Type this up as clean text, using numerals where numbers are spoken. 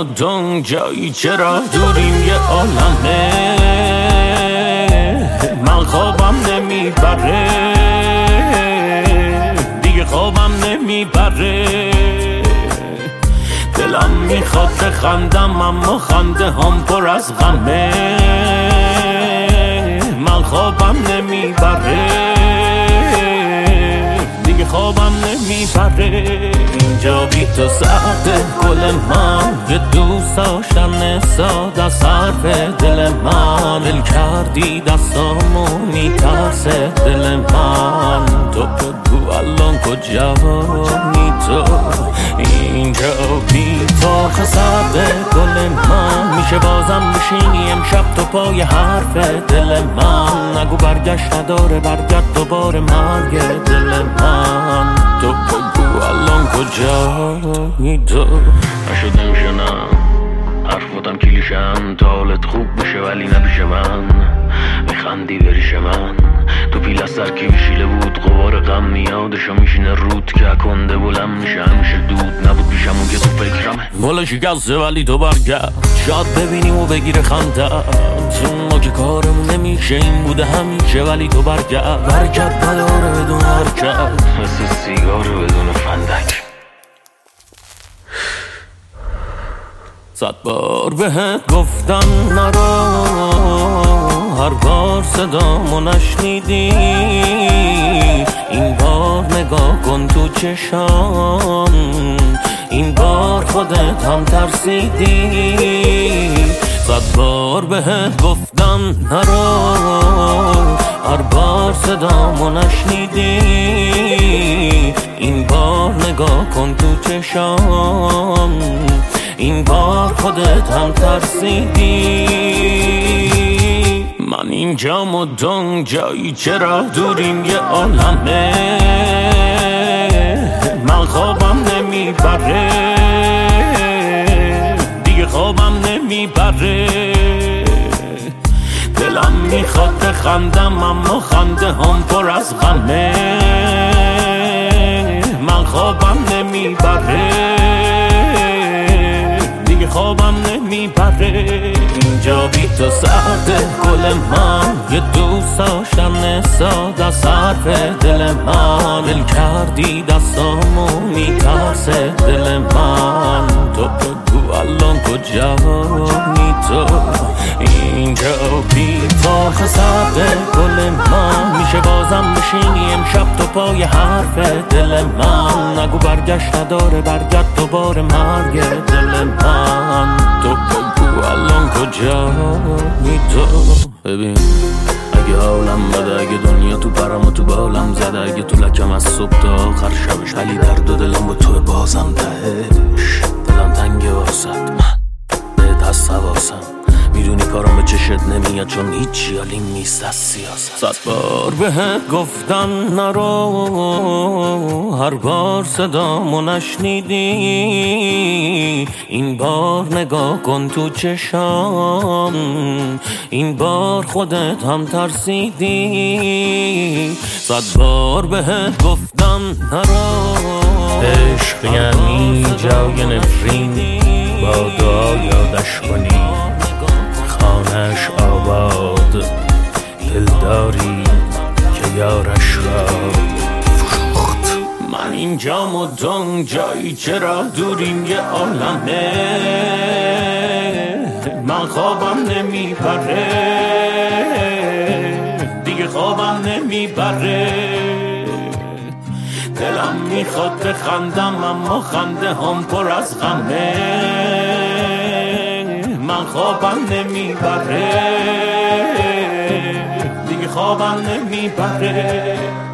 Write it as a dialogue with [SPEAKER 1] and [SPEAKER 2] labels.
[SPEAKER 1] مدام جایی چرا دوریم یه عالمه من خوابم نمیبره دیگه خوابم نمیبره دلم میخواد بخندم اما خنده هم پر از غمه من خوابم نمیبره دیگه خوابم نمیبره اینجا بی تو سرده گل من یه دوست داشتن ساده حرف دل من دل کردی دستامو میترسه دل من تو بگو الان کجایی تو اینجا بی تو سرده گل من میشه بازم بشینی امشب تو پای حرف دل من نگو برگشت نداره برگرد دوباره مرگ دل من تو بگو الان کجایی تو
[SPEAKER 2] نشد نمیشه نه حرفاتم کلیشن تا حالت خوب بشه ولی نبیشه من میخندی بریش من تو پیل از سر کی میشیله بود غبار غم میادشو میشینه رود که کنده بلم میشه همیشه دود نبود پیشم اون که تو فکرمه
[SPEAKER 1] والا شکسته ولی تو برگرد شاید ببینیم و بگیره خنده ما که کارم نمیشه این بوده همیشه ولی تو برگرد نداره بدون حرکت
[SPEAKER 2] مثل سیگار بدون فندک
[SPEAKER 1] 100 بار بهت گفتم نرو هر بار صدامو نشنیدی این بار نگاه کن تو چشام این بار خودت هم ترسیدی 100 بار بهت گفتم نرو هر بار صدامو نشنیدی این بار نگاه کن تو چشام این بار خودت هم ترسیدی من اینجا مدام جایی چرا دوریم یه عالمه من خوابم نمیبره دیگه خوابم نمیبره دلم میخواد بخندم اما خنده هم پر از غمه من خوابم نمیبره خوابم نمیبره اینجا بی تو سرده گل من یه دوست داشتن ساده حرف دل من دل کردی دستامو میترسه دل من تو بگو الان کجایی تو اینجا بی تو سرده گل من میشه بازم بشینی امشب تو پای حرف دل من نگو برگشت نداره برگرد دوباره مرگ دل من تو بگو الان کجایی تو ببین اگه حالم بده اگه دنیا تو پرم و تو بالم زده اگه تو لکم از صبح تا آخر شبش ولی درد و دلم با تو بازم تهش دلم تنگه واسد من بهت هست حواسم میدونی کارم به چشت نمیاد چون هیچی حالیم نیست از سیاست 100 بار بهت گفتم نرو هر بار صدامو نشنیدی این بار نگاه کن تو چشام این بار خودت هم ترسیدی 100 بار بهت گفتم نرو
[SPEAKER 3] عشق یعنی جای نفرین با دعا یادش کنی خانش آباد دلداری که یارش را فروخت
[SPEAKER 1] من اینجا مدام جایی چرا دوریم یه عالمه من خوابم نمیبره دیگه خوابم نمیبره دلم میخواد بخندم اما خنده هم پر از غمه من خوابم نمیبره دیگه خوابم نمیبره